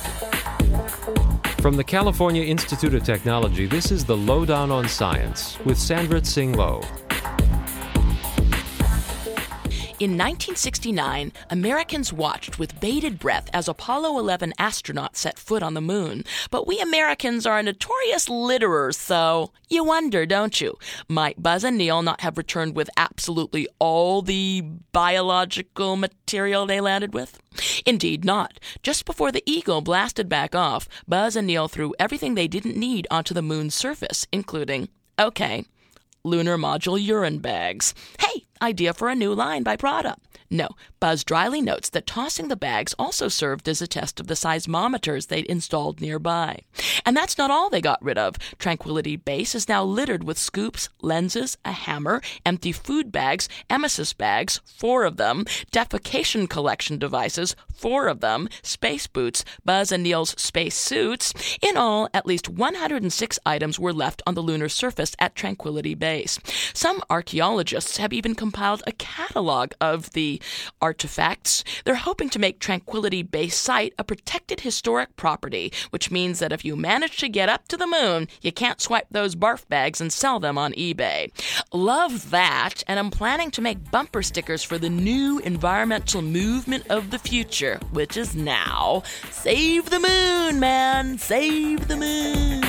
From the California Institute of Technology, this is the Lowdown on Science with Sandra Tsing Loh. In 1969, Americans watched with bated breath as Apollo 11 astronauts set foot on the moon. But we Americans are notorious litterers, so you wonder, don't you? Might Buzz and Neil not have returned with absolutely all the biological material they landed with? Indeed not. Just before the Eagle blasted back off, Buzz and Neil threw everything they didn't need onto the moon's surface, including, lunar module urine bags. Hey, idea for a new line by Prada. No, Buzz dryly notes that tossing the bags also served as a test of the seismometers they'd installed nearby. And that's not all they got rid of. Tranquility Base is now littered with scoops, lenses, a hammer, empty food bags, emesis bags, 4 of them, defecation collection devices, 4 of them, space boots, Buzz and Neil's space suits. In all, at least 106 items were left on the lunar surface at Tranquility Base. Some archaeologists have even compiled a catalog of the artifacts. They're hoping to make Tranquility Base site a protected historic property, which means that if you manage to get up to the moon, you can't swipe those barf bags and sell them on eBay. Love that, and I'm planning to make bumper stickers for the new environmental movement of the future, which is now. Save the moon, man! Save the moon!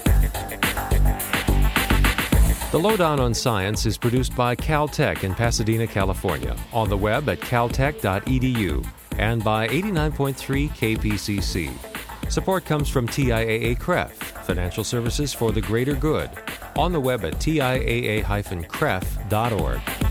The Lowdown on Science is produced by Caltech in Pasadena, California, on the web at caltech.edu, and by 89.3 KPCC. Support comes from TIAA-CREF, Financial Services for the Greater Good, on the web at tiaa-cref.org.